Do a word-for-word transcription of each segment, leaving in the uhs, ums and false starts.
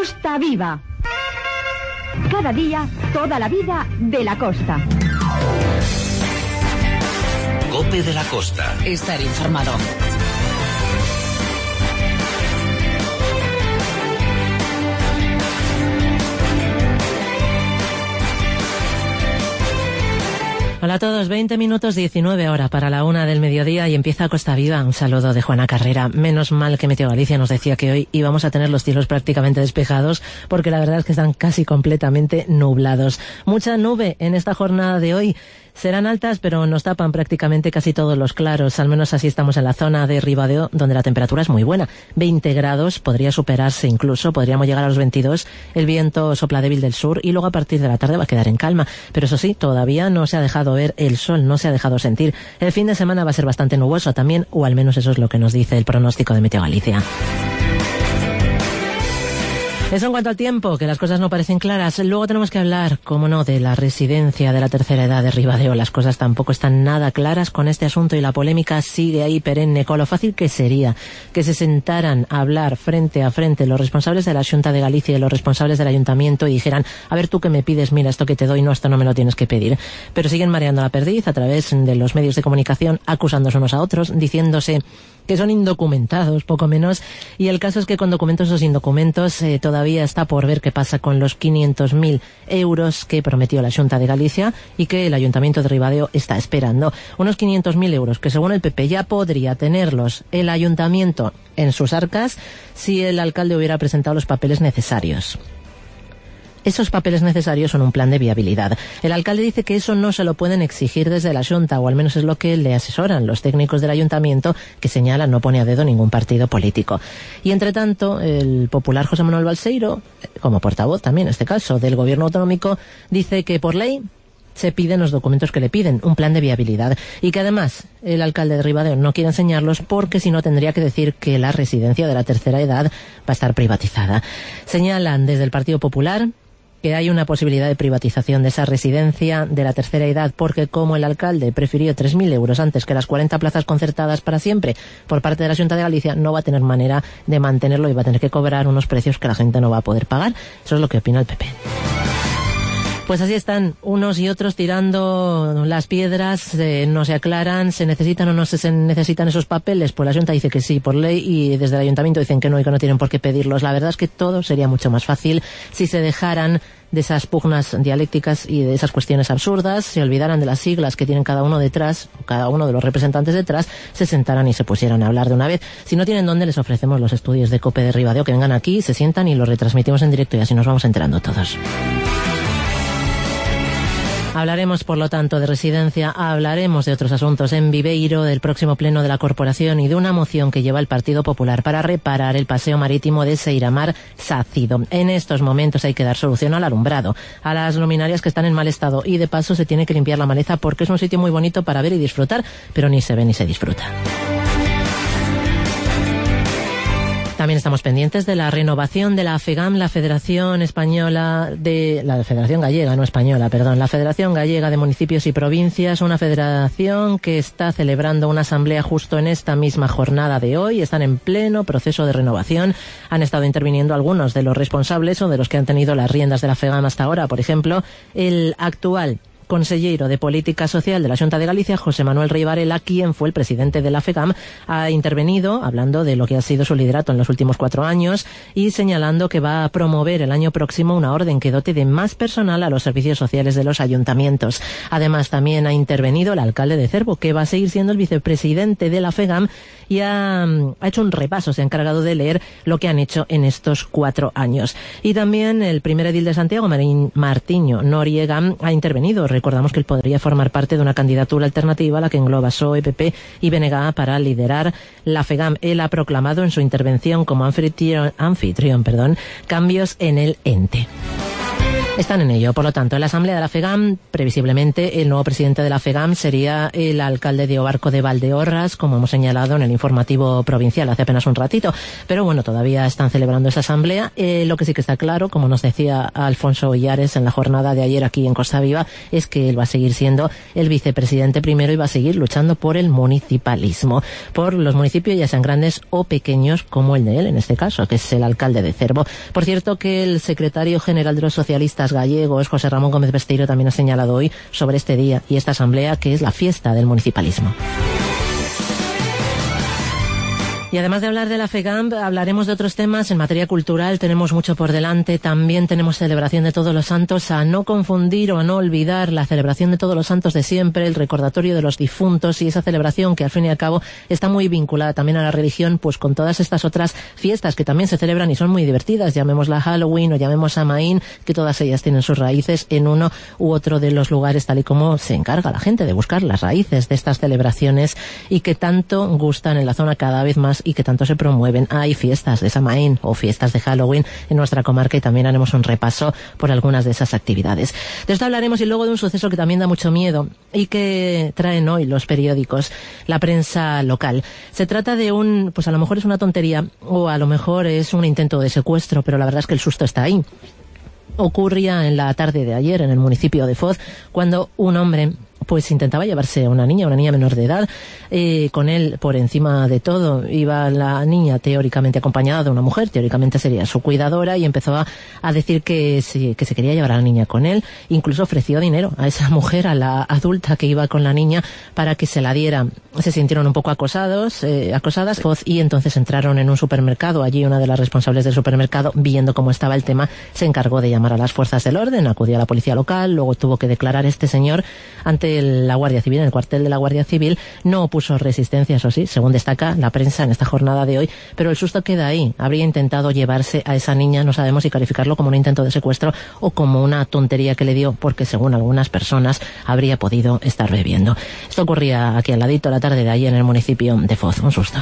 Costa Viva. Cada día, toda la vida de la costa. COPE de la Costa. Estar informado. Hola a todos, veinte minutos diecinueve hora para la una del mediodía y empieza Costa Viva. Un saludo de Juana Carrera. Menos mal que Meteo Galicia nos decía que hoy íbamos a tener los cielos prácticamente despejados, porque la verdad es que están casi completamente nublados. Mucha nube en esta jornada de hoy. Serán altas, pero nos tapan prácticamente casi todos los claros. Al menos así estamos en la zona de Ribadeo, donde la temperatura es muy buena. veinte grados, podría superarse incluso, podríamos llegar a los veintidós. El viento sopla débil del sur y luego a partir de la tarde va a quedar en calma. Pero eso sí, todavía no se ha dejado ver el sol, no se ha dejado sentir. El fin de semana va a ser bastante nuboso también, o al menos eso es lo que nos dice el pronóstico de Meteo Galicia. Eso en cuanto al tiempo, que las cosas no parecen claras. Luego tenemos que hablar, como no, de la residencia de la tercera edad de Ribadeo. Las cosas tampoco están nada claras con este asunto y la polémica sigue ahí perenne. Con lo fácil que sería que se sentaran a hablar frente a frente los responsables de la Xunta de Galicia y los responsables del Ayuntamiento y dijeran: a ver, tú que me pides, mira, esto que te doy, no, esto no me lo tienes que pedir. Pero siguen mareando la perdiz a través de los medios de comunicación, acusándose unos a otros, diciéndose que son indocumentados, poco menos, y el caso es que con documentos o sin documentos eh, todavía está por ver qué pasa con los quinientos mil euros que prometió la Xunta de Galicia y que el Ayuntamiento de Ribadeo está esperando. Unos quinientos mil euros que según el P P ya podría tenerlos el Ayuntamiento en sus arcas si el alcalde hubiera presentado los papeles necesarios. Esos papeles necesarios son un plan de viabilidad. El alcalde dice que eso no se lo pueden exigir desde la Xunta, o al menos es lo que le asesoran los técnicos del ayuntamiento, que señalan no pone a dedo ningún partido político. Y entre tanto, el popular José Manuel Balseiro, como portavoz también en este caso del gobierno autonómico, dice que por ley se piden los documentos que le piden, un plan de viabilidad, y que además el alcalde de Ribadeo no quiere enseñarlos porque si no tendría que decir que la residencia de la tercera edad va a estar privatizada. Señalan desde el Partido Popular que hay una posibilidad de privatización de esa residencia de la tercera edad porque como el alcalde prefirió tres mil euros antes que las cuarenta plazas concertadas para siempre por parte de la Xunta de Galicia, no va a tener manera de mantenerlo y va a tener que cobrar unos precios que la gente no va a poder pagar. Eso es lo que opina el P P. Pues así están unos y otros tirando las piedras, eh, no se aclaran, se necesitan o no se necesitan esos papeles. Pues la Xunta dice que sí por ley y desde el Ayuntamiento dicen que no y que no tienen por qué pedirlos. La verdad es que todo sería mucho más fácil si se dejaran de esas pugnas dialécticas y de esas cuestiones absurdas, se olvidaran de las siglas que tienen cada uno detrás, cada uno de los representantes detrás, se sentaran y se pusieran a hablar de una vez. Si no tienen dónde, les ofrecemos los estudios de COPE de Ribadeo, que vengan aquí, se sientan y los retransmitimos en directo y así nos vamos enterando todos. Hablaremos, por lo tanto, de residencia, hablaremos de otros asuntos en Viveiro, del próximo pleno de la Corporación y de una moción que lleva el Partido Popular para reparar el paseo marítimo de Seiramar-Sácido. En estos momentos hay que dar solución al alumbrado, a las luminarias que están en mal estado y, de paso, se tiene que limpiar la maleza porque es un sitio muy bonito para ver y disfrutar, pero ni se ve ni se disfruta. También estamos pendientes de la renovación de la FEGAM, la Federación Española de... la Federación Gallega, no Española, perdón, la Federación Gallega de Municipios y Provincias, una federación que está celebrando una asamblea justo en esta misma jornada de hoy. Están en pleno proceso de renovación. Han estado interviniendo algunos de los responsables o de los que han tenido las riendas de la FEGAM hasta ahora. Por ejemplo, el actual consellero de Política Social de la Xunta de Galicia, José Manuel Rey Varela, quien fue el presidente de la FEGAM, ha intervenido hablando de lo que ha sido su liderato en los últimos cuatro años y señalando que va a promover el año próximo una orden que dote de más personal a los servicios sociales de los ayuntamientos. Además, también ha intervenido el alcalde de Cervo, que va a seguir siendo el vicepresidente de la FEGAM y ha, ha hecho un repaso, se ha encargado de leer lo que han hecho en estos cuatro años. Y también el primer edil de Santiago, Marín Martiño Noriega, ha intervenido. Recordamos que él podría formar parte de una candidatura alternativa a la que engloba P S O E, P P y B N G para liderar la FEGAM. Él ha proclamado en su intervención como anfitrión, anfitrión perdón, cambios en el ente. Están en ello. Por lo tanto, en la asamblea de la FEGAM, previsiblemente, el nuevo presidente de la FEGAM sería el alcalde de Obarco de Valdeorras, como hemos señalado en el informativo provincial hace apenas un ratito. Pero bueno, todavía están celebrando esa asamblea. Eh, lo que sí que está claro, como nos decía Alfonso Illares en la jornada de ayer aquí en Costa Viva, es que él va a seguir siendo el vicepresidente primero y va a seguir luchando por el municipalismo, por los municipios ya sean grandes o pequeños, como el de él en este caso, que es el alcalde de Cervo. Por cierto, que el secretario general de los socialistas gallegos, José Ramón Gómez Besteiro, también ha señalado hoy sobre este día y esta asamblea que es la fiesta del municipalismo. Y además de hablar de la FEGAM, hablaremos de otros temas. En materia cultural tenemos mucho por delante. También tenemos celebración de Todos los Santos, a no confundir o a no olvidar la celebración de Todos los Santos de siempre, el recordatorio de los difuntos y esa celebración que al fin y al cabo está muy vinculada también a la religión, pues con todas estas otras fiestas que también se celebran y son muy divertidas, llamémosla Halloween o llamemos Samaín, que todas ellas tienen sus raíces en uno u otro de los lugares, tal y como se encarga la gente de buscar las raíces de estas celebraciones y que tanto gustan en la zona cada vez más y que tanto se promueven. Hay fiestas de Samaín o fiestas de Halloween en nuestra comarca y también haremos un repaso por algunas de esas actividades. De esto hablaremos y luego de un suceso que también da mucho miedo y que traen hoy los periódicos, la prensa local. Se trata de un, pues a lo mejor es una tontería o a lo mejor es un intento de secuestro, pero la verdad es que el susto está ahí. Ocurría en la tarde de ayer en el municipio de Foz cuando un hombre pues intentaba llevarse a una niña, una niña menor de edad, eh, con él por encima de todo. Iba la niña teóricamente acompañada de una mujer, teóricamente sería su cuidadora, y empezó a, a decir que se, que se quería llevar a la niña con él. Incluso ofreció dinero a esa mujer, a la adulta que iba con la niña, para que se la diera. Se sintieron un poco acosados, eh, acosadas, y entonces entraron en un supermercado. Allí una de las responsables del supermercado, viendo cómo estaba el tema, se encargó de llamar a las fuerzas del orden, acudió a la policía local, luego tuvo que declarar este señor ante la Guardia Civil, en el cuartel de la Guardia Civil. No opuso resistencia, eso sí, según destaca la prensa en esta jornada de hoy, pero el susto queda ahí. Habría intentado llevarse a esa niña, no sabemos si calificarlo como un intento de secuestro o como una tontería que le dio, porque según algunas personas habría podido estar bebiendo. Esto ocurría aquí al ladito la tarde de ayer en el municipio de Foz. Un susto.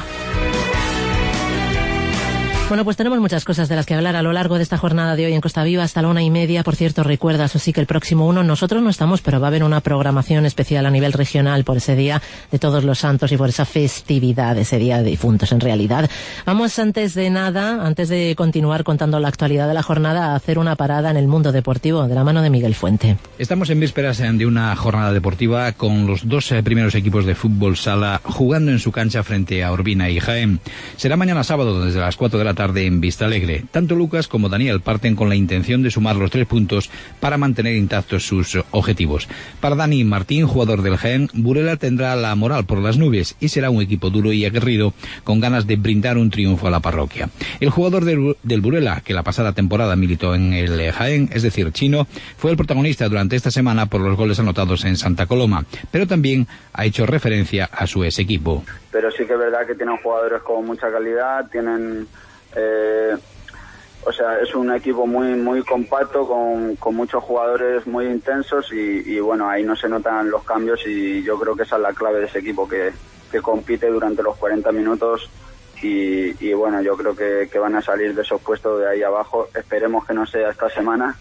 Bueno, pues tenemos muchas cosas de las que hablar a lo largo de esta jornada de hoy en Costa Viva hasta la una y media. Por cierto, recuerda, eso sí, que el próximo uno nosotros no estamos, pero va a haber una programación especial a nivel regional por ese Día de Todos los Santos y por esa festividad, ese Día de Difuntos en realidad. Vamos antes de nada, antes de continuar contando la actualidad de la jornada, a hacer una parada en el mundo deportivo de la mano de Miguel Fuente. Estamos en vísperas de una jornada deportiva con los dos primeros equipos de fútbol sala jugando en su cancha frente a Urbina y Jaén. Será mañana sábado desde las cuatro de la tarde en Vistalegre. Tanto Lucas como Daniel parten con la intención de sumar los tres puntos para mantener intactos sus objetivos. Para Dani Martín, jugador del Jaén, Burela tendrá la moral por las nubes y será un equipo duro y aguerrido con ganas de brindar un triunfo a la parroquia. El jugador del, del Burela, que la pasada temporada militó en el Jaén, es decir, Chino, fue el protagonista durante esta semana por los goles anotados en Santa Coloma, pero también ha hecho referencia a su ex equipo. Pero sí que es verdad que tienen jugadores con mucha calidad, tienen... Eh, o sea, es un equipo muy muy compacto con, con muchos jugadores muy intensos y, y bueno, ahí no se notan los cambios y yo creo que esa es la clave de ese equipo que, que compite durante los cuarenta minutos y, y bueno, yo creo que, que van a salir de esos puestos de ahí abajo. Esperemos que no sea esta semana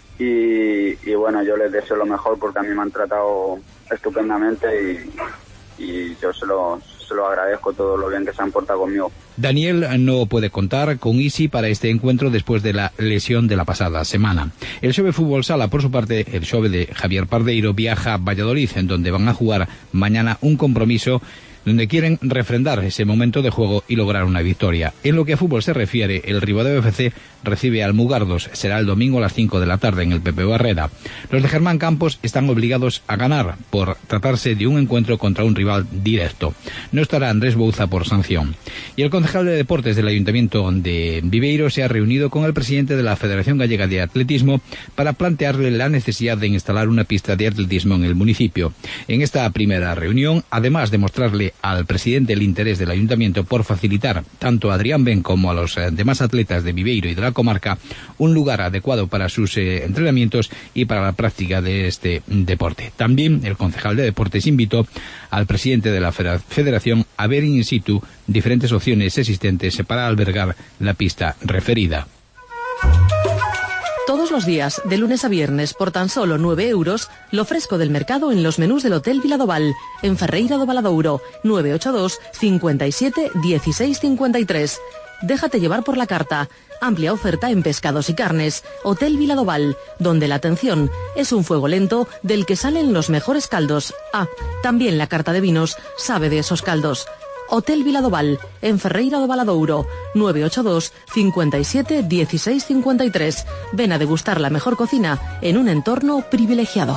y, y bueno, yo les deseo lo mejor porque a mí me han tratado estupendamente y, y yo se lo, se lo agradezco todo lo bien que se han portado conmigo. Daniel no puede contar con Isi para este encuentro después de la lesión de la pasada semana. El Xove Fútbol Sala, por su parte, el Xove de Javier Pardeiro, viaja a Valladolid, en donde van a jugar mañana un compromiso donde quieren refrendar ese momento de juego y lograr una victoria. En lo que a fútbol se refiere, el Ribadeo F C recibe al Mugardos. Será el domingo a las cinco de la tarde en el Pepe Barrera. Los de Germán Campos están obligados a ganar por tratarse de un encuentro contra un rival directo. No estará Andrés Bouza por sanción. Y el concejal de Deportes del Ayuntamiento de Viveiro se ha reunido con el presidente de la Federación Gallega de Atletismo para plantearle la necesidad de instalar una pista de atletismo en el municipio. En esta primera reunión, además de mostrarle al presidente el interés del ayuntamiento por facilitar tanto a Adrián Ben como a los eh, demás atletas de Viveiro y de la comarca un lugar adecuado para sus eh, entrenamientos y para la práctica de este deporte. También el concejal de Deportes invitó al presidente de la federación a ver in situ diferentes opciones existentes para albergar la pista referida. Todos los días, de lunes a viernes, por tan solo nueve euros, lo fresco del mercado en los menús del Hotel Viladoval, en Ferreira do Valadouro, nueve ocho dos, cincuenta y siete, dieciséis cincuenta y tres. Déjate llevar por la carta. Amplia oferta en pescados y carnes. Hotel Viladoval, donde la atención es un fuego lento del que salen los mejores caldos. Ah, también la carta de vinos sabe de esos caldos. Hotel Viladoval, en Ferreira do Valadouro, nueve ocho dos, cincuenta y siete, dieciséis cincuenta y tres. Ven a degustar la mejor cocina en un entorno privilegiado.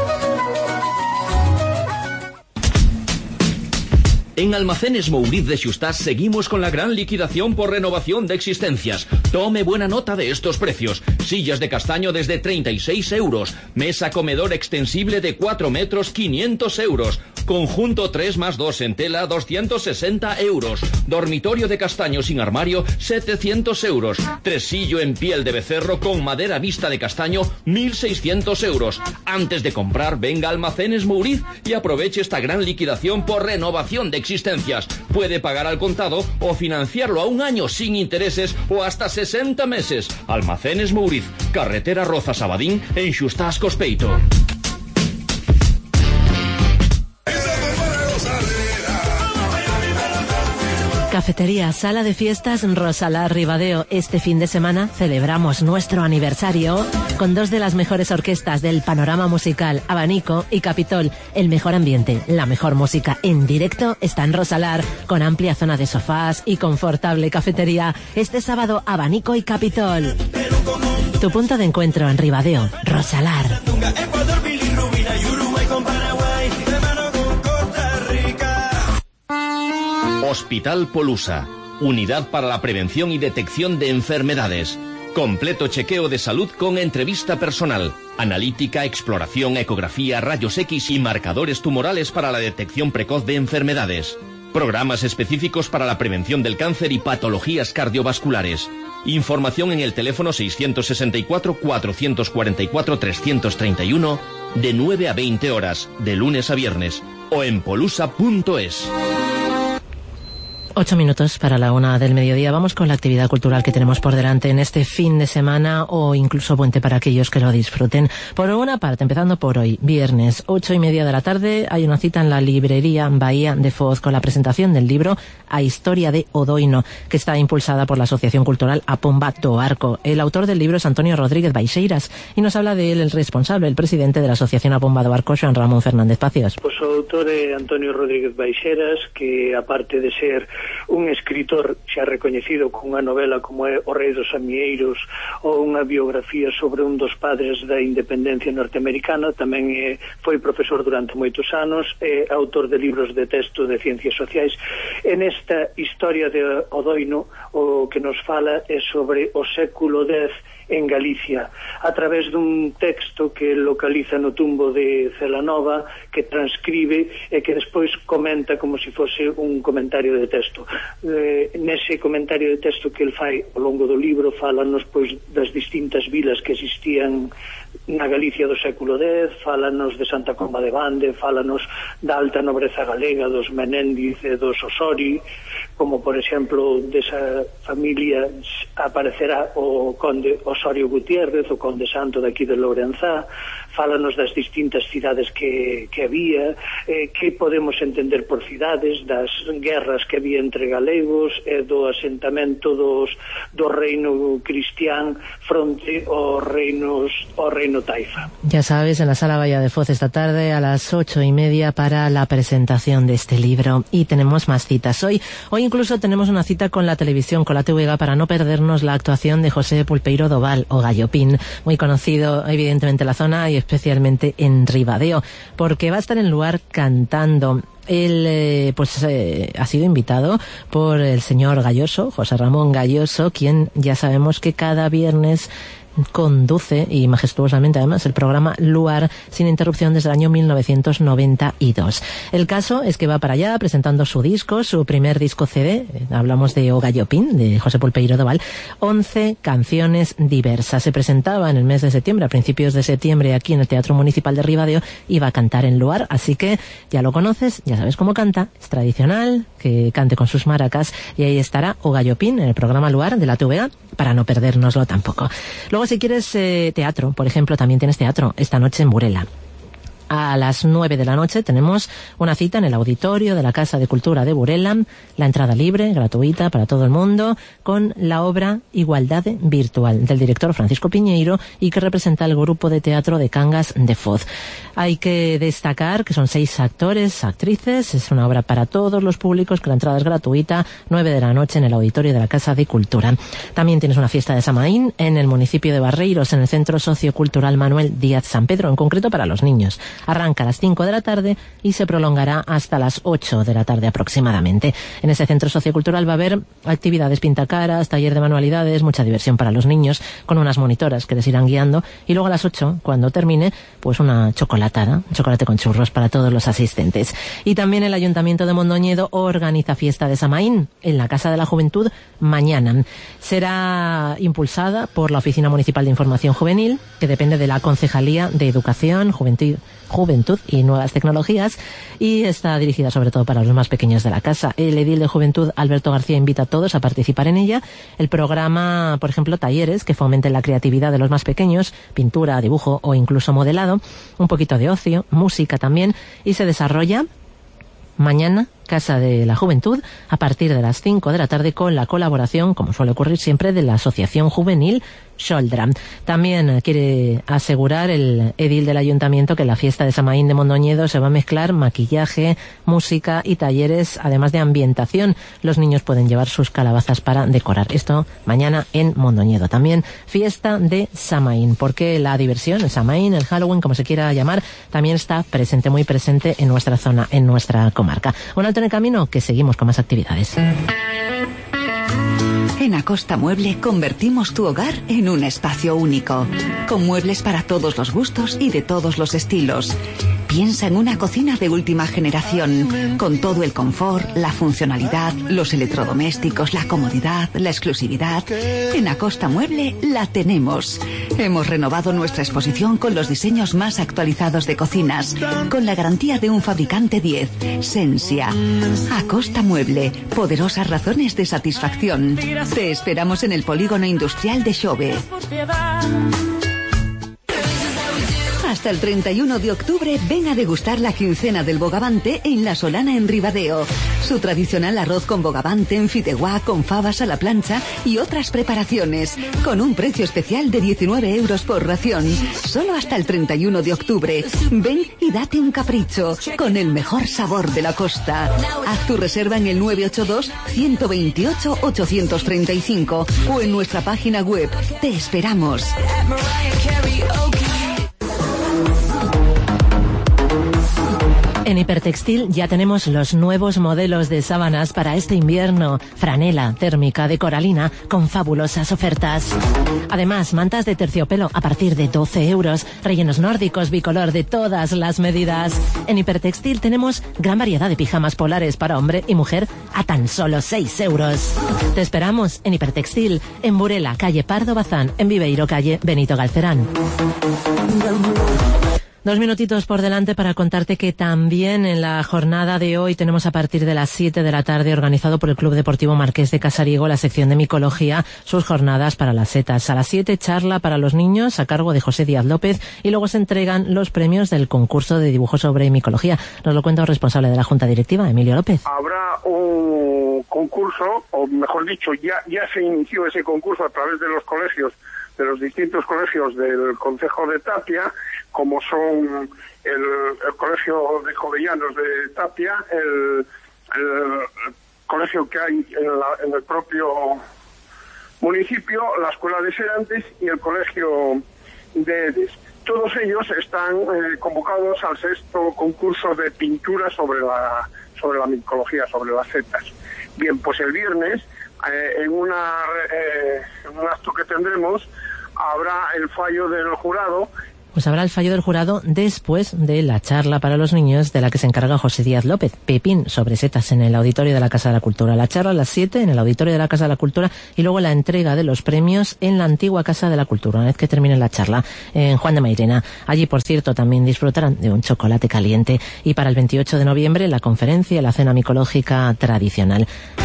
En Almacenes Mouriz de Xustás seguimos con la gran liquidación por renovación de existencias. Tome buena nota de estos precios. Sillas de castaño desde treinta y seis euros. Mesa comedor extensible de cuatro metros, quinientos euros. Conjunto tres más dos en tela, doscientos sesenta euros. Dormitorio de castaño sin armario, setecientos euros. Tresillo en piel de becerro con madera vista de castaño, mil seiscientos euros. Antes de comprar, venga a Almacenes Mouriz y aproveche esta gran liquidación por renovación de existencias. Puede pagar al contado o financiarlo a un año sin intereses o hasta sesenta meses. Almacenes Mouriz, carretera Roza-Sabadín, en Xustás Cospeito. Cafetería Sala de Fiestas Rosalá Ribadeo. Este fin de semana celebramos nuestro aniversario con dos de las mejores orquestas del panorama musical, Abanico y Capitol. El mejor ambiente, la mejor música en directo está en Rosalar, con amplia zona de sofás y confortable cafetería. Este sábado, Abanico y Capitol. Tu punto de encuentro en Ribadeo, Rosalar. Hospital Polusa, unidad para la prevención y detección de enfermedades. Completo chequeo de salud con entrevista personal, analítica, exploración, ecografía, rayos X y marcadores tumorales para la detección precoz de enfermedades. Programas específicos para la prevención del cáncer y patologías cardiovasculares. Información en el teléfono seiscientos sesenta y cuatro, cuatrocientos cuarenta y cuatro, trescientos treinta y uno de nueve a veinte horas, de lunes a viernes, o en polusa punto es. Ocho minutos para la una del mediodía. Vamos con la actividad cultural que tenemos por delante en este fin de semana o incluso puente para aquellos que lo disfruten. Por una parte, empezando por hoy, viernes, ocho y media de la tarde, hay una cita en la librería Bahía de Foz con la presentación del libro A Historia de Odoino, que está impulsada por la Asociación Cultural Apomba do Arco. El autor del libro es Antonio Rodríguez Baixeiras y nos habla de él el responsable, el presidente de la Asociación Apomba do Arco, Xoan Ramón Fernández Pacios. Pues o autor é Antonio Rodríguez Baixeiras, que aparte de ser un escritor xa recoñecido con unha novela como é O Rei dos Amieiros ou unha biografía sobre un dos padres da independencia norteamericana, tamén é, foi profesor durante moitos anos, é autor de libros de texto de ciencias sociais. En esta historia de Odoino o que nos fala é sobre o século dez en Galicia, a través dun texto que localiza no tumbo de Celanova, que transcribe e que despois comenta como se fose un comentario de texto. Eh, nese comentario de texto que el fai ao longo do libro, fálanos pois das distintas vilas que existían na Galicia do século dez, fálanos de Santa Comba de Bande, fálanos da alta nobreza galega, dos Menéndez e dos Osori, como por exemplo desa familia aparecerá o conde Osorio Gutiérrez, o conde Santo daqui de Lourenzá. Fálanos das distintas cidades que, que había, eh, que podemos entender por cidades, das guerras que había entre galegos e do asentamento dos, do reino cristián fronte aos reinos, ao reino taifa. Ya sabes, en la Sala Bahía de Foz esta tarde a las ocho y media para la presentación de este libro. Y tenemos más citas hoy. Hoy incluso tenemos una cita con la televisión, con la T V G, para no perdernos la actuación de José Pulpeiro Doval, o Gallopín, muy conocido evidentemente en la zona y especialmente en Ribadeo, porque va a estar en Luar cantando. Él eh, pues eh, ha sido invitado por el señor Galloso, José Ramón Galloso, quien ya sabemos que cada viernes conduce, y majestuosamente además, el programa Luar sin interrupción desde el año mil novecientos noventa y dos. El caso es que va para allá presentando su disco, su primer disco C D, hablamos de O Gallopín, de José Pulpeiro Doval, once canciones diversas. Se presentaba en el mes de septiembre, a principios de septiembre, aquí en el Teatro Municipal de Ribadeo, y va a cantar en Luar, así que ya lo conoces, ya sabes cómo canta, es tradicional que cante con sus maracas, y ahí estará O Gallopín en el programa Luar de la T V A, para no perdérnoslo tampoco. Luego luego, si quieres eh, teatro, por ejemplo, también tienes teatro esta noche en Burela. A las nueve de la noche tenemos una cita en el auditorio de la Casa de Cultura de Burela, la entrada libre, gratuita para todo el mundo, con la obra Igualdad Virtual del director Francisco Piñeiro y que representa el grupo de teatro de Cangas de Foz. Hay que destacar que son seis actores, actrices, es una obra para todos los públicos, que la entrada es gratuita, nueve de la noche en el auditorio de la Casa de Cultura. También tienes una fiesta de Samaín en el municipio de Barreiros, en el Centro Sociocultural Manuel Díaz San Pedro, en concreto para los niños. Arranca a las cinco de la tarde y se prolongará hasta las ocho de la tarde aproximadamente. En ese centro sociocultural va a haber actividades pintacaras, taller de manualidades, mucha diversión para los niños, con unas monitoras que les irán guiando. Y luego a las ocho, cuando termine, pues una chocolatada, chocolate con churros para todos los asistentes. Y también el Ayuntamiento de Mondoñedo organiza fiesta de Samaín en la Casa de la Juventud mañana. Será impulsada por la Oficina Municipal de Información Juvenil, que depende de la Concejalía de Educación, Juventud, Juventud y Nuevas Tecnologías, y está dirigida sobre todo para los más pequeños de la casa. El edil de Juventud, Alberto García, invita a todos a participar en ella. El programa, por ejemplo, talleres que fomenten la creatividad de los más pequeños, pintura, dibujo o incluso modelado, un poquito de ocio, música también, y se desarrolla mañana, Casa de la Juventud, a partir de las cinco de la tarde, con la colaboración, como suele ocurrir siempre, de la Asociación Juvenil Xoldra. También quiere asegurar el edil del ayuntamiento que en la fiesta de Samaín de Mondoñedo se va a mezclar maquillaje, música y talleres, además de ambientación. Los niños pueden llevar sus calabazas para decorar. Esto mañana en Mondoñedo. También fiesta de Samaín, porque la diversión, el Samaín, el Halloween, como se quiera llamar, también está presente, muy presente en nuestra zona, en nuestra comarca. Un alto en el camino, que seguimos con más actividades. En Acosta Mueble convertimos tu hogar en un espacio único, con muebles para todos los gustos y de todos los estilos. Piensa en una cocina de última generación, con todo el confort, la funcionalidad, los electrodomésticos, la comodidad, la exclusividad. En Acosta Mueble la tenemos. Hemos renovado nuestra exposición con los diseños más actualizados de cocinas, con la garantía de un fabricante diez, Sensia. Acosta Mueble, poderosas razones de satisfacción. Te esperamos en el polígono industrial de Xove. Hasta el treinta y uno de octubre ven a degustar la quincena del bogavante en La Solana, en Ribadeo. Su tradicional arroz con bogavante en fideuá con fabas a la plancha y otras preparaciones, con un precio especial de diecinueve euros por ración. Solo hasta el treinta y uno de octubre. Ven y date un capricho con el mejor sabor de la costa. Haz tu reserva en el nueve ocho dos, uno dos ocho, ocho tres cinco o en nuestra página web. Te esperamos. En Hipertextil ya tenemos los nuevos modelos de sábanas para este invierno. Franela térmica de coralina con fabulosas ofertas. Además, mantas de terciopelo a partir de doce euros. Rellenos nórdicos bicolor de todas las medidas. En Hipertextil tenemos gran variedad de pijamas polares para hombre y mujer a tan solo seis euros. Te esperamos en Hipertextil, en Burela, calle Pardo Bazán, en Viveiro, calle Benito Galcerán. Dos minutitos por delante para contarte que también en la jornada de hoy tenemos a partir de las siete de la tarde, organizado por el Club Deportivo Marqués de Casariego, la sección de micología, sus jornadas para las setas. A las siete, charla para los niños a cargo de José Díaz López, y luego se entregan los premios del concurso de dibujo sobre micología. Nos lo cuenta el responsable de la Junta Directiva, Emilio López. Habrá un concurso, o mejor dicho, ya, ya se inició ese concurso a través de los colegios, de los distintos colegios del concejo de Tapia, como son el, el Colegio de Jovellanos de Tapia, el, el colegio que hay en, la, en el propio municipio, la Escuela de Serantes y el Colegio de Edes. Todos ellos están eh, convocados al sexto concurso de pintura sobre la sobre la micología, sobre las setas. Bien, pues el viernes, eh, en, una, eh, en un acto que tendremos, habrá el fallo del jurado. Pues habrá el fallo del jurado después de la charla para los niños de la que se encarga José Díaz López, Pepín sobre setas, en el auditorio de la Casa de la Cultura. La charla a las siete en el auditorio de la Casa de la Cultura y luego la entrega de los premios en la antigua Casa de la Cultura, una vez que termine la charla en Juan de Mairena. Allí, por cierto, también disfrutarán de un chocolate caliente. Y para el veintiocho de noviembre, la conferencia y la cena micológica tradicional.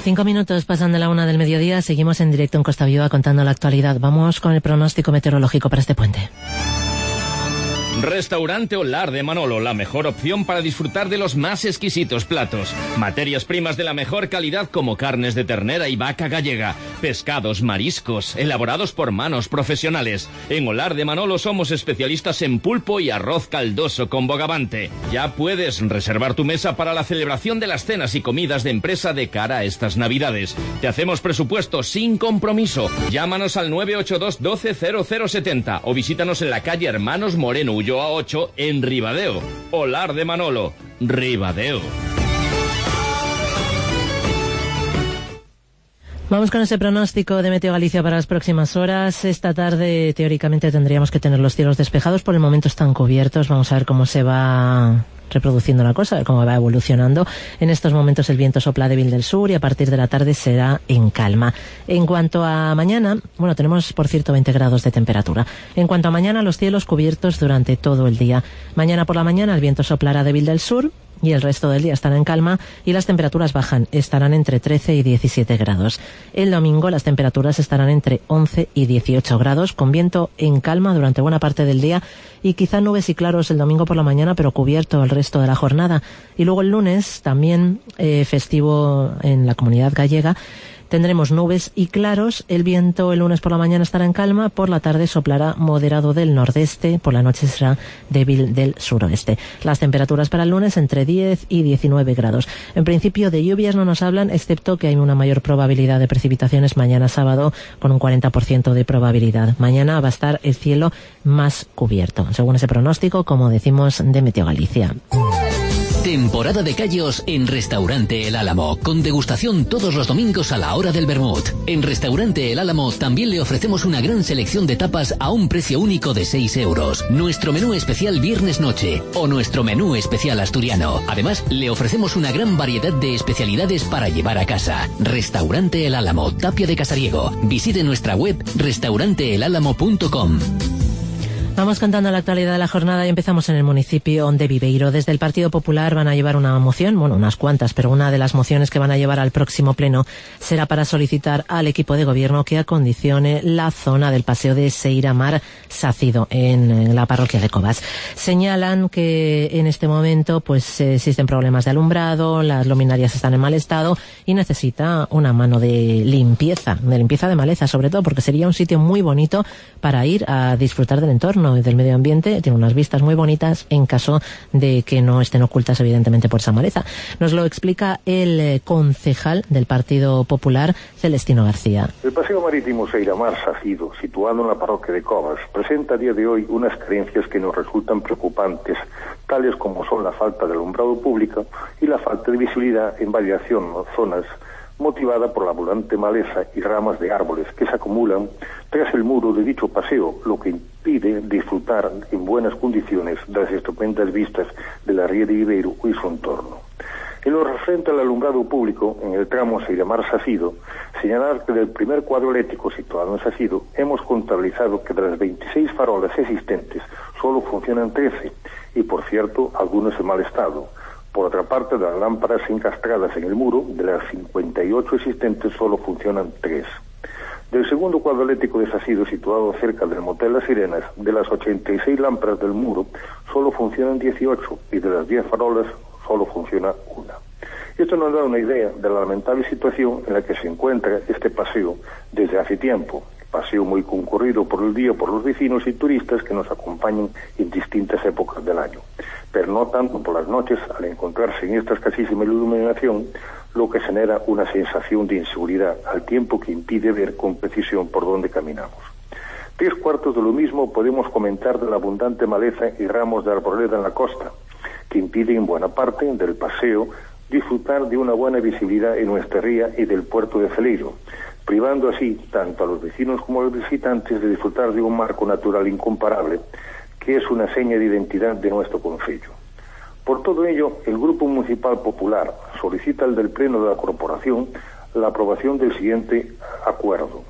Cinco minutos pasan de la una del mediodía, seguimos en directo en Costa Viva contando la actualidad. Vamos con el pronóstico meteorológico para este puente. Restaurante Olar de Manolo, la mejor opción para disfrutar de los más exquisitos platos. Materias primas de la mejor calidad como carnes de ternera y vaca gallega, pescados, mariscos, elaborados por manos profesionales. En Olar de Manolo somos especialistas en pulpo y arroz caldoso con bogavante. Ya puedes reservar tu mesa para la celebración de las cenas y comidas de empresa de cara a estas Navidades. Te hacemos presupuesto sin compromiso. Llámanos al nueve ocho dos doce cero cero setenta o visítanos en la calle Hermanos Moreno Ulloa ocho en Ribadeo. Olar de Manolo, Ribadeo. Vamos con ese pronóstico de Meteo Galicia para las próximas horas. Esta tarde, teóricamente, tendríamos que tener los cielos despejados. Por el momento están cubiertos. Vamos a ver cómo se va reproduciendo la cosa, a ver cómo va evolucionando. En estos momentos el viento sopla débil del sur y a partir de la tarde será en calma. En cuanto a mañana, bueno, tenemos, por cierto, veinte grados de temperatura. En cuanto a mañana, los cielos cubiertos durante todo el día. Mañana por la mañana el viento soplará débil del sur y el resto del día estará en calma y las temperaturas bajan, estarán entre trece y diecisiete grados. El domingo las temperaturas estarán entre once y dieciocho grados, con viento en calma durante buena parte del día y quizá nubes y claros el domingo por la mañana, pero cubierto el resto de la jornada. Y luego el lunes, también eh, festivo en la Comunidad Gallega, tendremos nubes y claros. El viento el lunes por la mañana estará en calma, por la tarde soplará moderado del nordeste, por la noche será débil del suroeste. Las temperaturas para el lunes entre diez y diecinueve grados. En principio de lluvias no nos hablan, excepto que hay una mayor probabilidad de precipitaciones mañana sábado con un cuarenta por ciento de probabilidad. Mañana va a estar el cielo más cubierto, según ese pronóstico, como decimos, de Meteo Galicia. Temporada de callos en Restaurante El Álamo, con degustación todos los domingos a la hora del vermut. En Restaurante El Álamo también le ofrecemos una gran selección de tapas a un precio único de seis euros. Nuestro menú especial viernes noche o nuestro menú especial asturiano. Además, le ofrecemos una gran variedad de especialidades para llevar a casa. Restaurante El Álamo, Tapia de Casariego. Visite nuestra web restaurante el álamo punto com. Vamos contando la actualidad de la jornada y empezamos en el municipio de Viveiro. Desde el Partido Popular van a llevar una moción, bueno, unas cuantas, pero una de las mociones que van a llevar al próximo pleno será para solicitar al equipo de gobierno que acondicione la zona del paseo de Seiramar Sacido en la parroquia de Cobas. Señalan que en este momento pues existen problemas de alumbrado, las luminarias están en mal estado y necesita una mano de limpieza, de limpieza de maleza sobre todo, porque sería un sitio muy bonito para ir a disfrutar del entorno y del medio ambiente. Tiene unas vistas muy bonitas en caso de que no estén ocultas evidentemente por esa maleza. Nos lo explica el eh, concejal del Partido Popular, Celestino García. El paseo marítimo Seiramar Sacido, situado en la parroquia de Cobas, presenta a día de hoy unas carencias que nos resultan preocupantes, tales como son la falta de alumbrado público y la falta de visibilidad en varias zonas, motivada por la abundante maleza y ramas de árboles que se acumulan tras el muro de dicho paseo, lo que impide disfrutar en buenas condiciones de las estupendas vistas de la ría de Viveiro y su entorno. En lo referente al alumbrado público, en el tramo Seiramar Sacido, señalar que del primer cuadro eléctrico situado en Sacido hemos contabilizado que de las veintiséis farolas existentes solo funcionan trece y, por cierto, algunos en mal estado. Por otra parte, de las lámparas encastradas en el muro, de las cincuenta y ocho existentes solo funcionan tres. Del segundo cuadro eléctrico de Sacido, situado cerca del motel Las Sirenas, de las ochenta y seis lámparas del muro, solo funcionan dieciocho y de las diez farolas solo funciona una. Esto nos da una idea de la lamentable situación en la que se encuentra este paseo desde hace tiempo. Paseo muy concurrido por el día por los vecinos y turistas que nos acompañan en distintas épocas del año, pero no tanto por las noches al encontrarse en esta escasísima iluminación, lo que genera una sensación de inseguridad al tiempo que impide ver con precisión por dónde caminamos. Tres cuartos de lo mismo podemos comentar de la abundante maleza y ramos de arboleda en la costa, que impiden en buena parte del paseo disfrutar de una buena visibilidad en nuestra ría y del puerto de Celeiro, privando así tanto a los vecinos como a los visitantes de disfrutar de un marco natural incomparable, que es una seña de identidad de nuestro concello. Por todo ello, el Grupo Municipal Popular solicita al del Pleno de la Corporación la aprobación del siguiente acuerdo,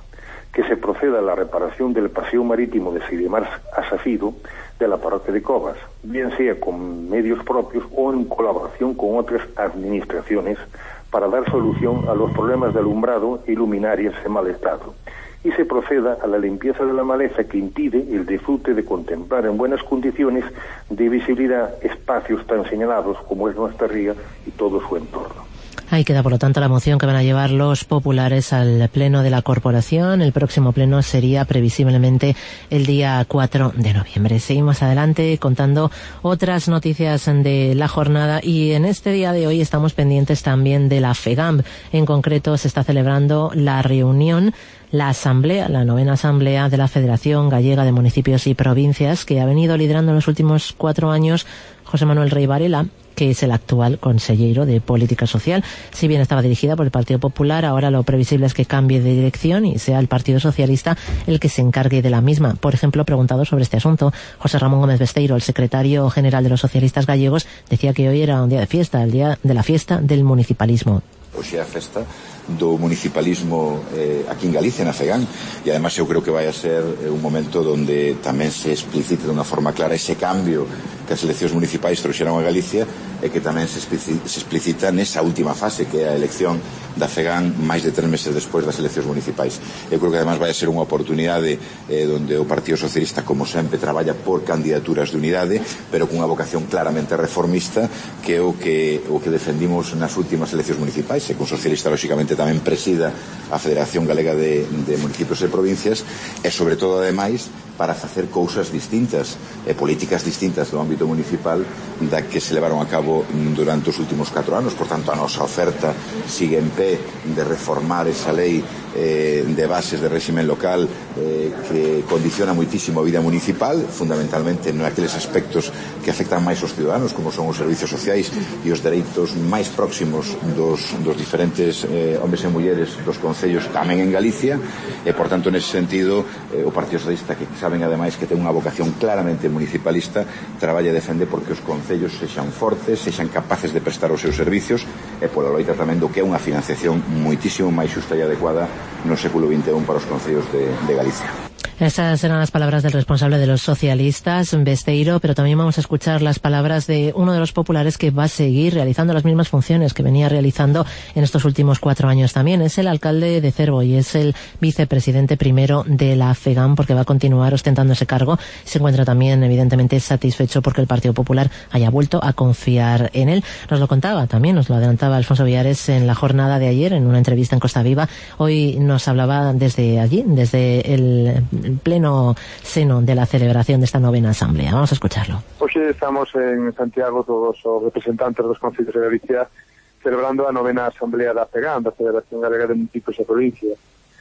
que se proceda a la reparación del paseo marítimo de Sidemar a Safido de la parroquia de Covas, bien sea con medios propios o en colaboración con otras administraciones, para dar solución a los problemas de alumbrado y luminarias en mal estado, y se proceda a la limpieza de la maleza que impide el disfrute de contemplar en buenas condiciones de visibilidad espacios tan señalados como es nuestra ría y todo su entorno. Ahí queda, por lo tanto, la moción que van a llevar los populares al pleno de la corporación. El próximo pleno sería previsiblemente el día cuatro de noviembre. Seguimos adelante contando otras noticias de la jornada, y en este día de hoy estamos pendientes también de la FEGAMP. En concreto, se está celebrando la reunión, la asamblea, la novena asamblea de la Federación Gallega de Municipios y Provincias, que ha venido liderando en los últimos cuatro años José Manuel Rey Varela, que es el actual consejero de Política Social. Si bien estaba dirigida por el Partido Popular, ahora lo previsible es que cambie de dirección y sea el Partido Socialista el que se encargue de la misma. Por ejemplo, preguntado sobre este asunto, José Ramón Gómez Besteiro, el secretario general de los socialistas gallegos, decía que hoy era un día de fiesta, el día de la fiesta del municipalismo. Hoxe é a festa do municipalismo eh, aquí en Galicia, na FEGAN, e además eu creo que vai a ser eh, un momento donde tamén se explicite de unha forma clara ese cambio que as eleccións municipais trouxeron a Galicia, e que tamén se explicita nesa última fase, que é a elección da FEGAN máis de tres meses despois das eleccións municipais. Eu creo que además vai a ser unha oportunidade eh, donde o Partido Socialista, como sempre, traballa por candidaturas de unidade, pero cunha vocación claramente reformista, que é o que, o que defendimos nas últimas eleccións municipais, e que un socialista, lóxicamente, tamén presida a Federación Galega de, de Municipios e Provincias, e sobre todo, ademais, para facer cousas distintas e políticas distintas do ámbito municipal da que se levaron a cabo durante os últimos catro anos. Por tanto, a nosa oferta sigue en pé de reformar esa lei eh, de bases de réximen local eh, que condiciona moitísimo a vida municipal, fundamentalmente naqueles aspectos que afectan máis aos ciudadanos, como son os servicios sociais e os dereitos máis próximos dos, dos diferentes eh, homes e mulleres dos concellos tamén en Galicia, e, por tanto, nese sentido, eh, o Partido Socialista, que saben ademais que ten unha vocación claramente municipalista, traballa e defende porque os concellos sexan fortes, sexan capaces de prestar os seus servicios, e pola loita tamén do que é unha financiación moitísimo máis xusta e adecuada no século vinte e un para os concellos de, de Galicia. Esas eran las palabras del responsable de los socialistas, Besteiro, pero también vamos a escuchar las palabras de uno de los populares que va a seguir realizando las mismas funciones que venía realizando en estos últimos cuatro años también. Es el alcalde de Cervo y es el vicepresidente primero de la FEGAM, porque va a continuar ostentando ese cargo. Se encuentra también, evidentemente, satisfecho porque el Partido Popular haya vuelto a confiar en él. Nos lo contaba también, nos lo adelantaba Alfonso Villares en la jornada de ayer, en una entrevista en Costa Viva. Hoy nos hablaba desde allí, desde el pleno seno de la celebración de esta novena asamblea. Vamos a escucharlo. Hoy estamos en Santiago, todos os representantes dos concellos de Galicia, celebrando a novena asamblea da FEGAM, da Federación Galega de Municipios e Provincias.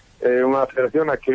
É unha federación a que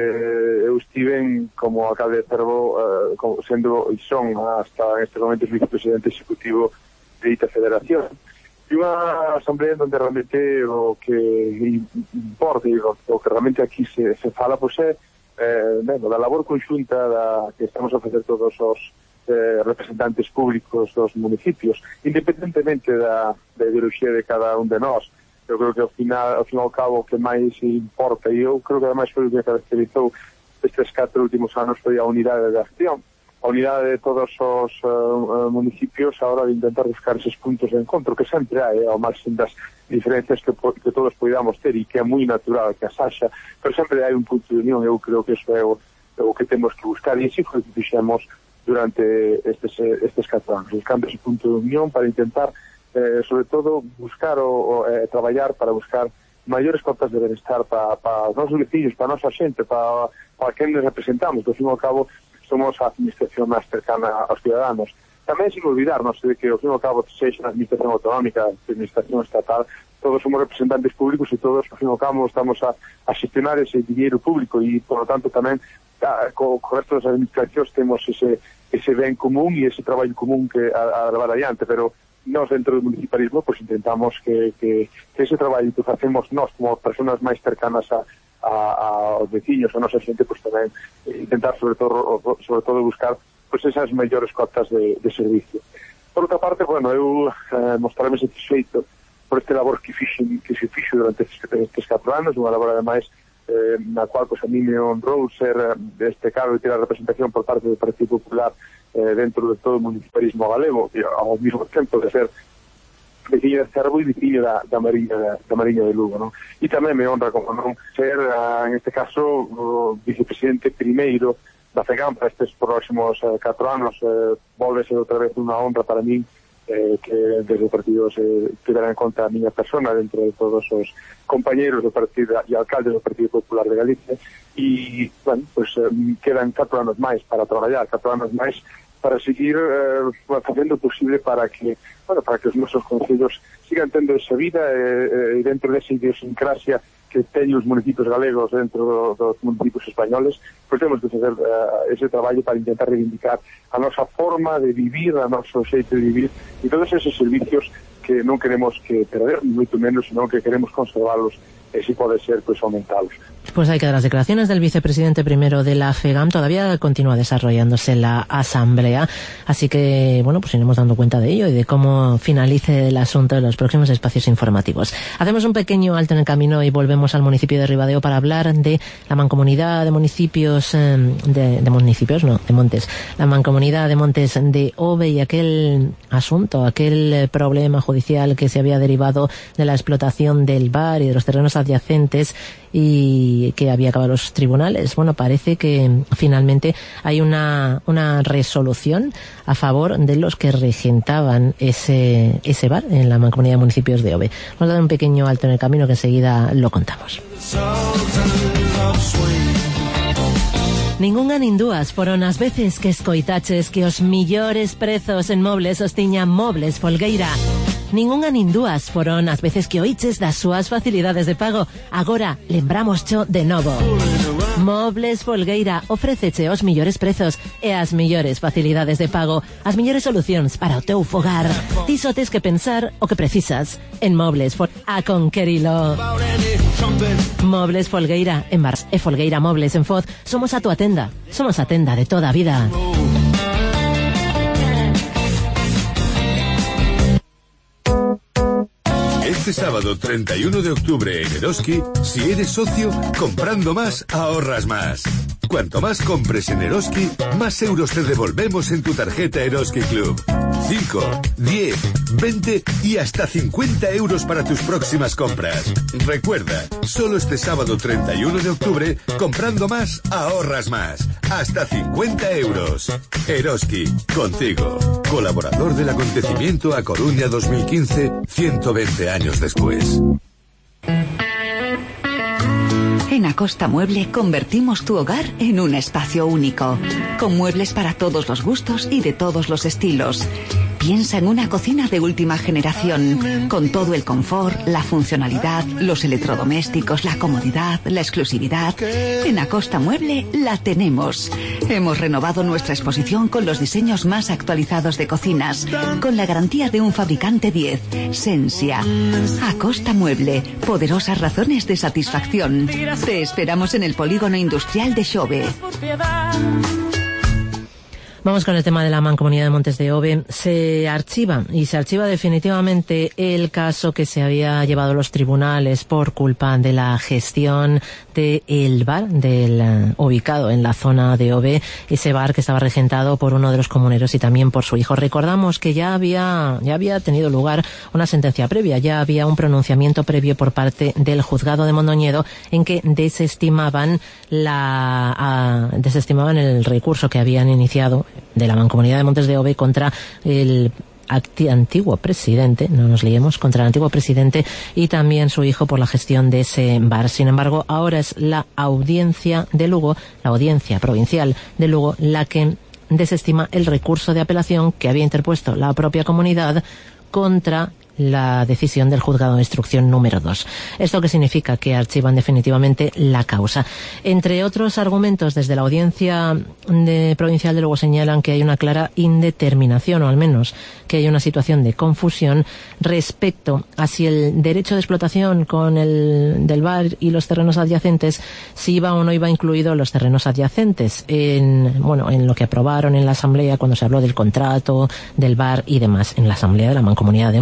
eu estiven como alcalde de Cervo, uh, sendo e son hasta en este momento vicepresidente executivo de esta federación. E unha asamblea onde realmente o que importa, o, o que realmente aquí se, se fala, pois é Eh, bueno, da labor conxunta da, que estamos a facer todos os eh, representantes públicos dos municipios, independentemente da, da ideoloxía de cada un de nós. Eu creo que ao final, ao fin e ao cabo, o que máis importa, e eu creo que ademais foi o que caracterizou estes catro últimos anos, foi a unidade de acción, a unidade de todos os uh, municipios a hora de intentar buscar eses puntos de encontro que sempre hai, ao marxen das diferencias que, que todos podamos ter e que é moi natural que as haxa, pero sempre hai un punto de unión. Eu creo que eso é o, o que temos que buscar, e así foi que fixemos durante estes, estes catro anos, buscando ese punto de unión para intentar, eh, sobre todo, buscar o, o eh, traballar para buscar maiores cotas de benestar para, para os nosos veciños, para a nosa xente, para, para quen nos representamos, que ao fin e ao cabo somos a administración máis cercana aos ciudadanos. Tamén sin olvidarnos de que, ao fin e ao cabo, sexa a administración autonómica, a administración estatal, todos somos representantes públicos e todos, ao fin e ao cabo, estamos a, a xestionar ese dinheiro público e, por lo tanto, tamén a, co, co resto das administracións temos ese, ese ben común e ese traballo común que a, a levar adiante, pero nós dentro do municipalismo pues, intentamos que, que, que ese traballo que facemos nós como personas máis cercanas a a, aos veciños, a nosa xente, pues tamén eh, intentar sobre todo sobre todo buscar pues esas mellores cotas de, de servicio. Por outra parte, bueno, eu eh, mostrarme satisfeito por este labor que, fixen, que se fixo durante estes, estes catro anos, unha labor ademais eh, na cual pues, a mí me honrou ser este cargo e ter a representación por parte do Partido Popular eh, dentro de todo o municipalismo galego, e ao mesmo tempo de ser veciño de Cervo e veciño da, da Mariña da, da Mariña de Lugo, non? E tamén me honra, como non, ser, uh, en este caso, o vicepresidente primeiro da FEGAM para estes próximos uh, catro anos. Uh, volve ser outra vez unha honra para min eh, que desde o partido se tiveran en conta a miña persona dentro de todos os compañeiros do partido e alcaldes do Partido Popular de Galicia. E, bueno, pues um, quedan catro anos máis para traballar, catro anos máis para seguir eh, facendo o posible para que, bueno, para que os nosos concellos sigan tendo esa vida e eh, eh, dentro desa idiosincrasia que teñen os municipios galegos dentro dos municipios españoles, pois temos que facer uh, ese traballo para intentar reivindicar a nosa forma de vivir, a noso xeito de vivir e todos esos servicios que non queremos que perder, moito menos, senón que queremos conservarlos e si pode ser, pues aumentalos. Pues hay que dar las declaraciones del vicepresidente primero de la FEGAM. Todavía continúa desarrollándose la asamblea, así que, bueno, pues iremos dando cuenta de ello y de cómo finalice el asunto en los próximos espacios informativos. Hacemos un pequeño alto en el camino y volvemos al municipio de Ribadeo para hablar de la mancomunidad de municipios, eh, de, de municipios, no, de montes, la mancomunidad de montes de Ove y aquel asunto, aquel problema judicial que se había derivado de la explotación del bar y de los terrenos adyacentes y que había acabado los tribunales. Bueno, parece que finalmente hay una, una resolución a favor de los que regentaban ese, ese bar en la mancomunidad de municipios de Ove. Vamos a dar un pequeño alto en el camino que enseguida lo contamos. Ningunha nin dúas foron as veces que escoitaches que os millores prezos en mobles os tiña Mobles Folgueira. Ningunha nin dúas foron as veces que oiches das súas facilidades de pago. Agora lembramos cho de novo. Mobles Folgueira ofréceche os millores prezos e as millores facilidades de pago, as millores solucións para o teu fogar. Ti só tes que pensar o que precisas en Mobles Folgueira a conquerilo. Mobles Folgueira en Bars e Folgueira Mobles en Foz. Somos a tua tenda, somos a tenda de toda a vida. Este sábado treinta y uno de octubre en Eroski, si eres socio, comprando más, ahorras más. Cuanto más compres en Eroski, más euros te devolvemos en tu tarjeta Eroski Club. cinco, diez, veinte y hasta cincuenta euros para tus próximas compras. Recuerda, solo este sábado treinta y uno de octubre, comprando más, ahorras más. Hasta cincuenta euros. Eroski, contigo. Colaborador del acontecimiento A Coruña dos mil quince, ciento veinte años después. En Acosta Mueble convertimos tu hogar en un espacio único, con muebles para todos los gustos y de todos los estilos. Piensa en una cocina de última generación, con todo el confort, la funcionalidad, los electrodomésticos, la comodidad, la exclusividad. En Acosta Mueble la tenemos. Hemos renovado nuestra exposición con los diseños más actualizados de cocinas, con la garantía de un fabricante diez, Sensia. Acosta Mueble, poderosas razones de satisfacción. Te esperamos en el polígono industrial de Xove. Vamos con el tema de la Mancomunidad de Montes de Ove. Se archiva, y se archiva definitivamente el caso que se había llevado a los tribunales por culpa de la gestión del bar del uh, ubicado en la zona de Ove, ese bar que estaba regentado por uno de los comuneros y también por su hijo. Recordamos que ya había, ya había tenido lugar una sentencia previa, ya había un pronunciamiento previo por parte del juzgado de Mondoñedo en que desestimaban la, uh, desestimaban el recurso que habían iniciado de la Mancomunidad de Montes de Ove contra el antiguo presidente, no nos liemos, contra el antiguo presidente y también su hijo por la gestión de ese bar. Sin embargo, ahora es la audiencia de Lugo, la audiencia provincial de Lugo, la que desestima el recurso de apelación que había interpuesto la propia comunidad contra la decisión del juzgado de instrucción número dos. ¿Esto qué significa? Que archivan definitivamente la causa. Entre otros argumentos, desde la audiencia de provincial de Lugo señalan que hay una clara indeterminación, o al menos que hay una situación de confusión respecto a si el derecho de explotación con el del bar y los terrenos adyacentes, si iba o no iba incluido los terrenos adyacentes en, bueno, en lo que aprobaron en la asamblea cuando se habló del contrato, del bar y demás, en la asamblea de la Mancomunidad de Montes, decía.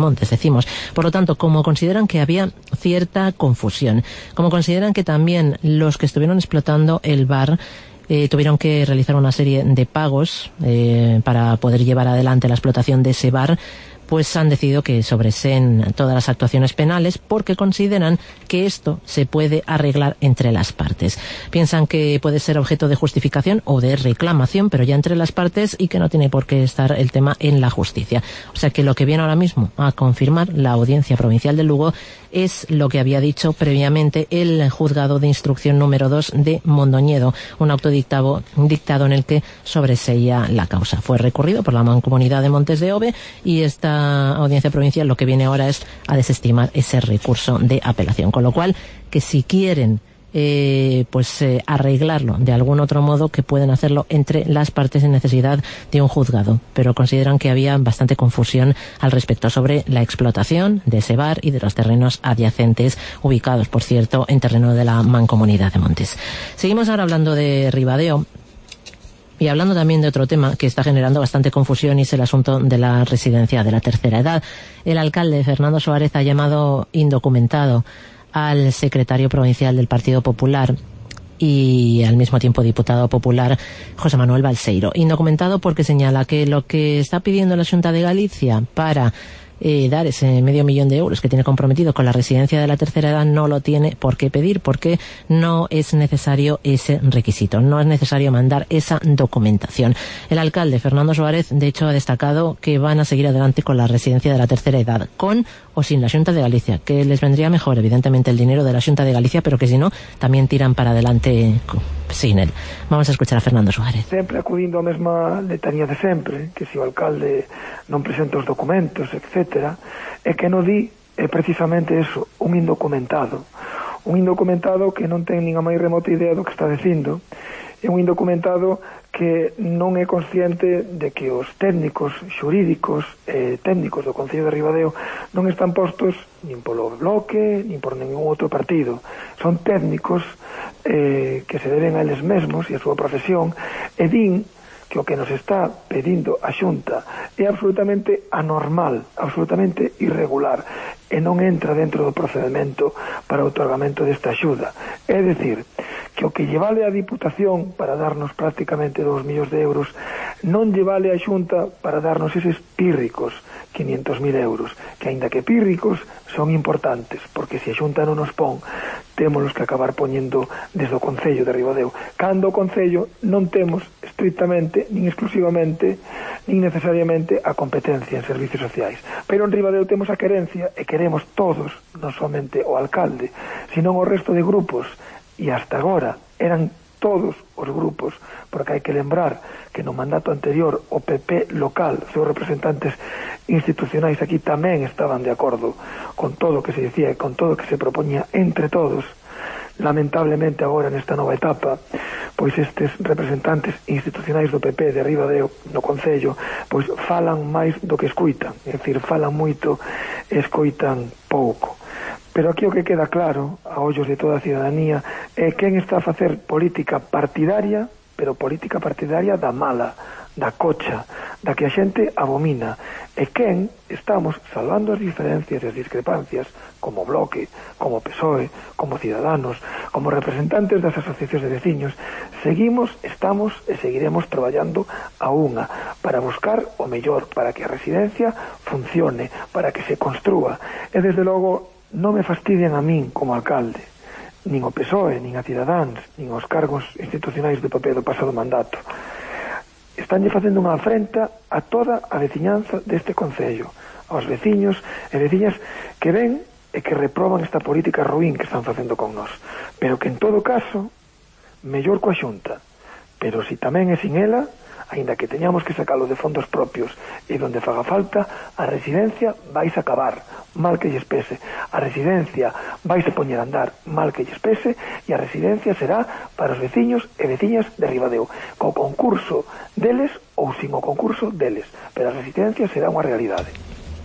decimos. Por lo tanto, como consideran que había cierta confusión, como consideran que también los que estuvieron explotando el bar Eh, tuvieron que realizar una serie de pagos eh, para poder llevar adelante la explotación de ese bar, pues han decidido que sobreseen todas las actuaciones penales porque consideran que esto se puede arreglar entre las partes. Piensan que puede ser objeto de justificación o de reclamación, pero ya entre las partes, y que no tiene por qué estar el tema en la justicia. O sea que lo que viene ahora mismo a confirmar la Audiencia Provincial de Lugo es lo que había dicho previamente el Juzgado de Instrucción número dos de Mondoñedo, un autodictado dictado en el que sobreseía la causa. Fue recurrido por la Mancomunidad de Montes de Obe y esta Audiencia Provincial lo que viene ahora es a desestimar ese recurso de apelación. Con lo cual, que si quieren Eh, pues eh, arreglarlo de algún otro modo, que pueden hacerlo entre las partes sin necesidad de un juzgado, pero consideran que había bastante confusión al respecto sobre la explotación de ese bar y de los terrenos adyacentes, ubicados, por cierto, en terreno de la Mancomunidad de Montes. Seguimos ahora hablando de Ribadeo y hablando también de otro tema que está generando bastante confusión, y es el asunto de la residencia de la tercera edad. El alcalde Fernando Suárez ha llamado indocumentado al secretario provincial del Partido Popular y al mismo tiempo diputado popular José Manuel Balseiro. Indocumentado porque señala que lo que está pidiendo la Xunta de Galicia para Eh, dar ese medio millón de euros que tiene comprometido con la residencia de la tercera edad no lo tiene por qué pedir, porque no es necesario ese requisito, no es necesario mandar esa documentación. El alcalde Fernando Suárez, de hecho, ha destacado que van a seguir adelante con la residencia de la tercera edad, con o sin la Xunta de Galicia, que les vendría mejor evidentemente el dinero de la Xunta de Galicia, pero que si no, también tiran para adelante sin él. Vamos a escuchar a Fernando Suárez. Sempre acudindo a mesma letanía de sempre, que se o alcalde non presenta os documentos, etcétera, e que no di é precisamente eso, un indocumentado. Un indocumentado que non ten nin a máis remota idea do que está dicindo, é un indocumentado que non é consciente de que os técnicos xurídicos e eh, técnicos do Concello de Ribadeo non están postos nin polo Bloque nin por ningún outro partido. Son técnicos eh, que se deben a eles mesmos e a súa profesión, e din que o que nos está pedindo a Xunta é absolutamente anormal, absolutamente irregular, e non entra dentro do procedimento para o otorgamento desta axuda. É dicir, que o que lle vale a Diputación para darnos prácticamente dos millóns de euros non lle vale a Xunta para darnos eses pírricos quinientos mil euros, que aínda que pírricos son importantes, porque se a Xunta non nos pon, témolos que acabar poñendo desde o Concello de Ribadeo, cando o Concello non temos estrictamente, nin exclusivamente, nin necesariamente a competencia en servicios sociais. Pero en Ribadeo temos a querencia, e queremos todos, non somente o alcalde, sino o resto de grupos, e hasta agora eran todos os grupos, porque hai que lembrar que no mandato anterior o P P local, seus representantes institucionais aquí tamén estaban de acordo con todo o que se dicía e con todo o que se propoñía entre todos. Lamentablemente agora nesta nova etapa, pois estes representantes institucionais do P P de Ribadeo no Concello, pois falan máis do que escoitan, é dicir, falan moito e escoitan pouco. Pero aquí o que queda claro, a ollos de toda a ciudadanía, é quen está a facer política partidaria, pero política partidaria da mala, da cocha, da que a xente abomina, e quen estamos salvando as diferencias e as discrepancias, como Bloque, como P S O E, como Ciudadanos, como representantes das asociacións de veciños, seguimos, estamos e seguiremos traballando a unha, para buscar o mellor, para que a residencia funcione, para que se construa, e desde logo non me fastidian a min como alcalde, nin o P S O E, nin a Cidadáns, nin os cargos institucionais do P P do pasado mandato. Estánlle facendo unha afrenta a toda a veciñanza deste Concello, aos veciños e veciñas que ven e que reproban esta política ruín que están facendo con nós, pero que en todo caso mellor coa Xunta, pero si tamén é sin ela, aínda que teñamos que sacalo de fondos propios e donde faga falta, a residencia vais a acabar, mal que lles pese. A residencia vais a poñer a andar, mal que lles pese, e a residencia será para os veciños e veciñas de Ribadeo, co concurso deles ou sin o concurso deles, pero a residencia será unha realidade.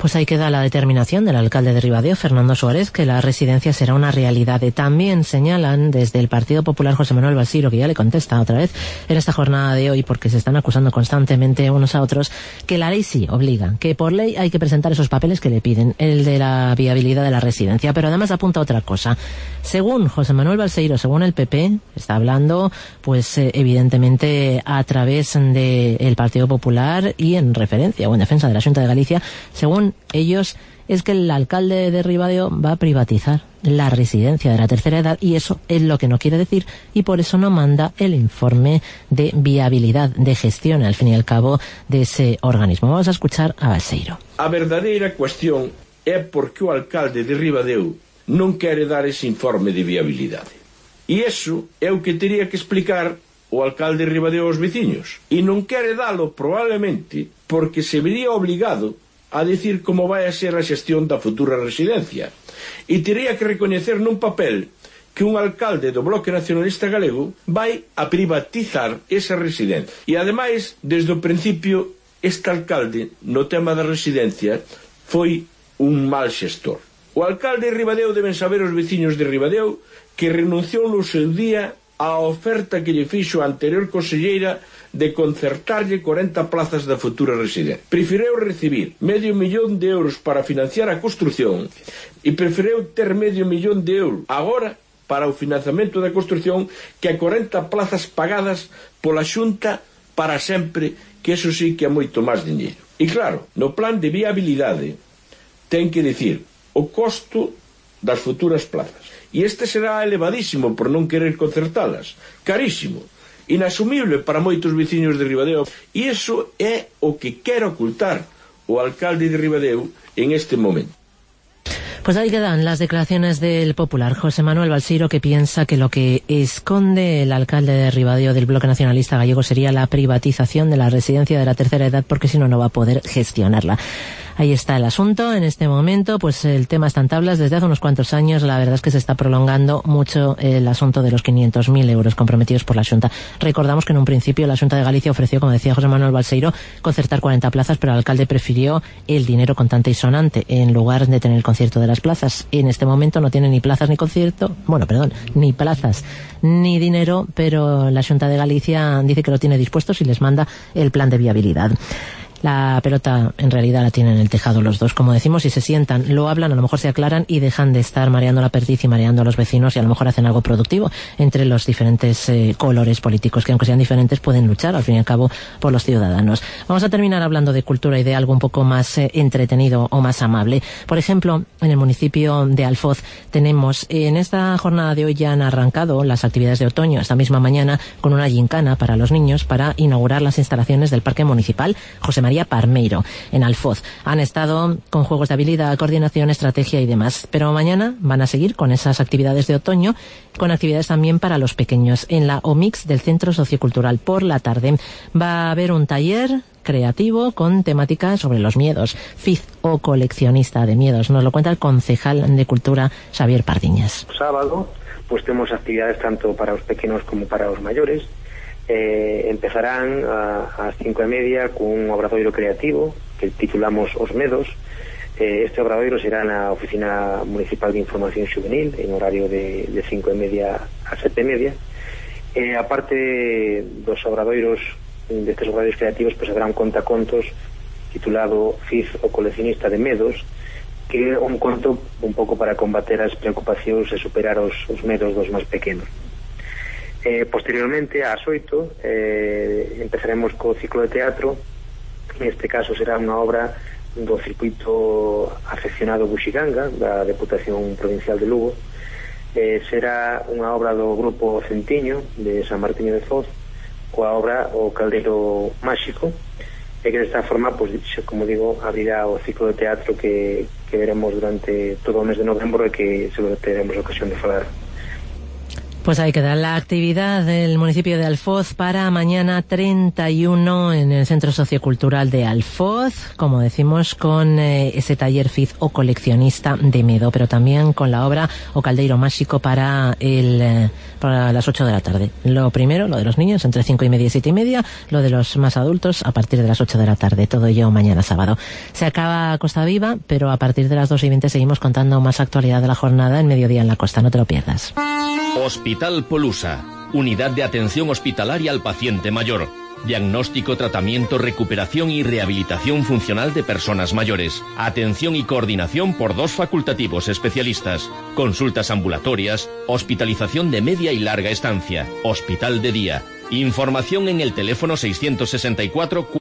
Pues ahí queda la determinación del alcalde de Ribadeo, Fernando Suárez, que la residencia será una realidad. También señalan desde el Partido Popular José Manuel Balseiro, que ya le contesta otra vez en esta jornada de hoy, porque se están acusando constantemente unos a otros, que la ley sí obliga, que por ley hay que presentar esos papeles que le piden, el de la viabilidad de la residencia. Pero además apunta otra cosa. Según José Manuel Balseiro, según el P P, está hablando, pues eh, evidentemente a través del Partido Popular y en referencia o en defensa de la Xunta de Galicia, según ellos, es que el alcalde de Ribadeo va a privatizar la residencia de la tercera edad, y eso es lo que no quiere decir, y por eso no manda el informe de viabilidad, de gestión, al fin y al cabo, de ese organismo. Vamos a escuchar a Balseiro. A verdadeira cuestión é porque o alcalde de Ribadeo non quere dar ese informe de viabilidade. E iso é o que teria que explicar o alcalde de Ribadeo aos veciños. E non quere dalo probablemente porque se vería obligado a decir como vai a ser a xestión da futura residencia. E teria que recoñecer nun papel que un alcalde do Bloque Nacionalista Galego vai a privatizar esa residencia. E ademais, desde o principio, este alcalde, no tema da residencia, foi un mal xestor. O alcalde de Ribadeo deben saber os veciños de Ribadeo que renunciou no seu día á oferta que lle fixo a anterior conselleira de concertarlle corenta plazas da futura residencia. Prefireu recibir medio millón de euros para financiar a construción e prefireu ter medio millón de euros agora para o financiamento da construción que a corenta plazas pagadas pola Xunta para sempre, que eso sí que é moito máis diñeiro. E claro, no plan de viabilidade ten que dicir o costo das futuras plazas. E este será elevadísimo por non querer concertalas, carísimo, inasumible para moitos veciños de Ribadeo, e iso é o que quere ocultar o alcalde de Ribadeo en este momento. Pues ahí quedan las declaraciones del Popular, José Manuel Balseiro, que piensa que lo que esconde el alcalde de Ribadeo del Bloque Nacionalista Gallego sería la privatización de la residencia de la tercera edad, porque si no, no va a poder gestionarla. Ahí está el asunto en este momento, pues el tema está en tablas desde hace unos cuantos años. La verdad es que se está prolongando mucho el asunto de los quinientos mil euros comprometidos por la Xunta. Recordamos que en un principio la Xunta de Galicia ofreció, como decía José Manuel Balseiro, concertar cuarenta plazas, pero el alcalde prefirió el dinero contante y sonante en lugar de tener el concierto de las plazas. En este momento no tiene ni plazas ni concierto, bueno, perdón, ni plazas ni dinero, pero la Xunta de Galicia dice que lo tiene dispuesto si les manda el plan de viabilidad. La pelota en realidad la tienen en el tejado los dos, como decimos, y se sientan, lo hablan, a lo mejor se aclaran y dejan de estar mareando la perdiz y mareando a los vecinos, y a lo mejor hacen algo productivo entre los diferentes eh, colores políticos que, aunque sean diferentes, pueden luchar al fin y al cabo por los ciudadanos. Vamos a terminar hablando de cultura y de algo un poco más eh, entretenido o más amable. Por ejemplo, en el municipio de Alfoz tenemos, eh, en esta jornada de hoy ya han arrancado las actividades de otoño, esta misma mañana, con una gincana para los niños para inaugurar las instalaciones del Parque Municipal José María Parmeiro, en Alfoz. Han estado con juegos de habilidad, coordinación, estrategia y demás, pero mañana van a seguir con esas actividades de otoño, con actividades también para los pequeños en la O M I X del Centro Sociocultural. Por la tarde va a haber un taller creativo con temática sobre los miedos, F I Z o coleccionista de miedos. Nos lo cuenta el concejal de Cultura, Xavier Pardiñas. Sábado, pues tenemos actividades tanto para los pequeños como para los mayores. Eh, empezarán a, a cinco e media con un obradoiro creativo que titulamos Os Medos. Eh, este obradoiro será na Oficina Municipal de Información Juvenil en horario de, de cinco e media a sete e media. Eh, aparte dos obradoiros, destes obradoiros creativos, pues habrá un contacontos titulado F I Z o coleccionista de medos, que é un conto un pouco para combater as preocupacións e superar os, os medos dos máis pequenos. Eh, posteriormente, ás oito, eh, empezaremos co ciclo de teatro. Neste caso será unha obra do circuito afeccionado Buxiganga, da Deputación Provincial de Lugo. Eh, será unha obra do grupo Centiño, de San Martiño de Foz, coa obra O Caldeiro Máxico, e que desta forma, pues, como digo, abrirá o ciclo de teatro que, que veremos durante todo o mes de novembro e que seguro teremos ocasión de falar. Pues ahí queda la actividad del municipio de Alfoz para mañana treinta y uno en el Centro Sociocultural de Alfoz, como decimos, con eh, ese taller Fiz o coleccionista de Medo, pero también con la obra O Caldeiro Máxico para el eh, para las ocho de la tarde. Lo primero, lo de los niños, entre cinco y media y siete y media, lo de los más adultos a partir de las ocho de la tarde, todo ello mañana sábado. Se acaba Costa Viva, pero a partir de las dos y veinte seguimos contando más actualidad de la jornada en Mediodía en la Costa, no te lo pierdas. Hospital Polusa, unidad de atención hospitalaria al paciente mayor. Diagnóstico, tratamiento, recuperación y rehabilitación funcional de personas mayores. Atención y coordinación por dos facultativos especialistas. Consultas ambulatorias, hospitalización de media y larga estancia. Hospital de día. Información en el teléfono seiscientos sesenta y cuatro